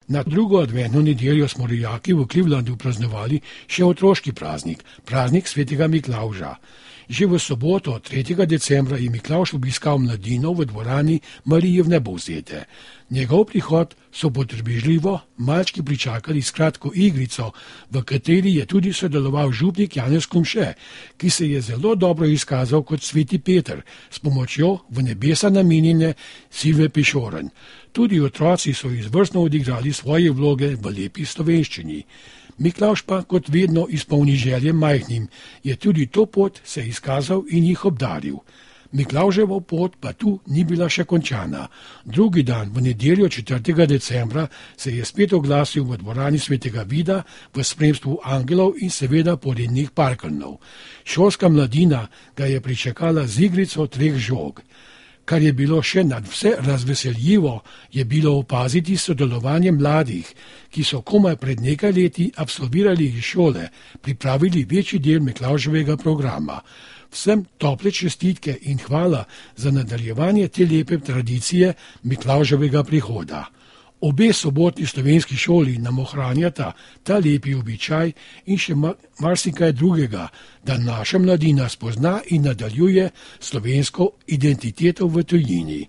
Na drugo adventno nedeljo smo rojaki v Clevelandu praznovali še otroški praznik, praznik svetega Miklavža. Že v soboto, 3. decembra, je Miklavž obiskal mladino v dvorani Marije Vnebovzete. Njegov prihod so potrpežljivo malčki pričakali s kratko igrico, v kateri je tudi sodeloval župnik Janez Kumše, ki se je zelo dobro izkazal kot sveti Peter s pomočjo v nebesa namenjene Silve Pešoren. Tudi otroci so izvrstno odigrali svoje vloge v lepi slovenščini. Miklavž pa, kot vedno, izpolni želje majhnim, je tudi to pot se izkazal in jih obdaril. Miklavževo pot pa tu ni bila še končana. Drugi dan, v nedeljo 4. decembra, se je spet oglasil v dvorani svetega Vida v spremstvu angelov in seveda porednih parkeljnov. Šolska mladina ga je pričakala z igrico 3 žog. Kar je bilo še nadvse razveseljivo, je bilo opaziti sodelovanje mladih, ki so komaj pred nekaj leti absolvirali iz šole, pripravili večji del Miklavževega programa. Vsem tople čestitke in hvala za nadaljevanje te lepe tradicije Miklavževega prihoda. Obe sobotni slovenski šoli nam ohranjata ta lepi običaj in še marsikaj drugega, da naša mladina spozna in nadaljuje slovensko identiteto v tujini.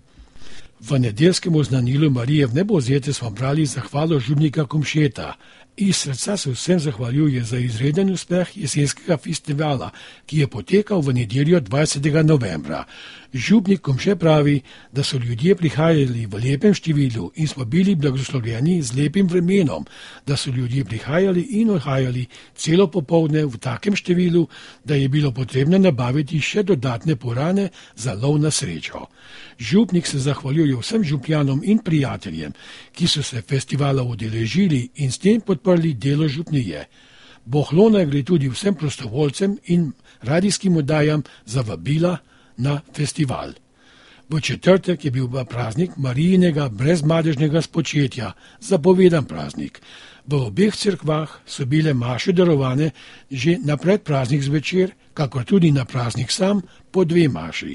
V nedeljskem oznanilu Marije Vnebovzete smo brali zahvalo župnika Kumšeta. Iz srca se vsem zahvaljuje za izreden uspeh jesenskega festivala, ki je potekal v nedeljo 20. novembra. Župnik Kumše pravi, da so ljudje prihajali v lepem številu in smo bili blagoslovljeni z lepim vremenom, da so ljudje prihajali in odhajali celo popoldne v takem številu, da je bilo potrebno nabaviti še dodatne purane za lov na srečo. Župnik se zahvaljuje vsem župljanom in prijateljem, ki so se festivala udeležili in s tem podprli delo župnije. Bohlona gre tudi vsem prostovoljcem in radijskim oddajam za vabila na festival. V četrtek je bil praznik Marijinega brezmadežnega spočetja, zapovedan praznik. V obeh cerkvah so bile maše darovane že na predpraznik zvečer, kakor tudi na praznik sam po 2 maši.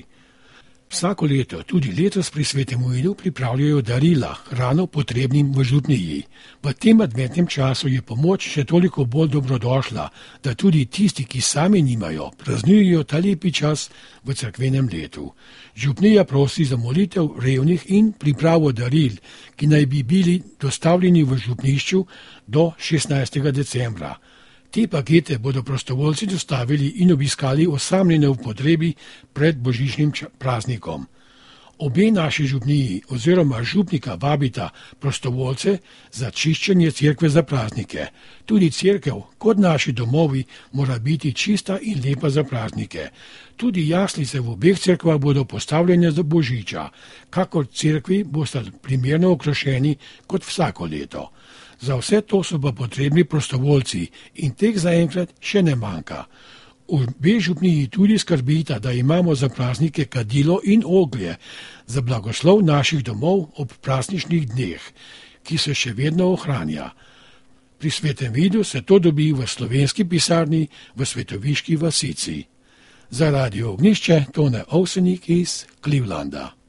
Vsako leto, tudi letos pri Svetem Ujdu, pripravljajo darila hrano potrebnim v župniji. V tem adventnem času je pomoč še toliko bolj dobrodošla, da tudi tisti, ki sami nimajo, praznujejo ta lepi čas v cerkvenem letu. Župnija prosi za molitev revnih in pripravo daril, ki naj bi bili dostavljeni v župnišču do 16. decembra. Te pakete bodo prostovoljci dostavili in obiskali osamljene v potrebi pred božičnim praznikom. Obe naši župniji oziroma župnika vabita prostovoljce za čiščenje cerkve za praznike. Tudi cerkev, kot naši domovi, mora biti čista in lepa za praznike. Tudi jaslice v obeh cerkvah bodo postavljene za božiča, kakor cerkvi bosta primerno okrašeni kot vsako leto. Za vse to so pa potrebni prostovoljci in teh zaenkrat še ne manjka. Obe župniji tudi skrbita, da imamo za praznike kadilo in oglje, za blagoslov naših domov ob prazničnih dneh, ki se še vedno ohranja. Pri Svetem Vidu se to dobi v slovenski pisarni v Svetoviški vasici. Za Radio Ognjišče Tone Ovsenik iz Clevelanda.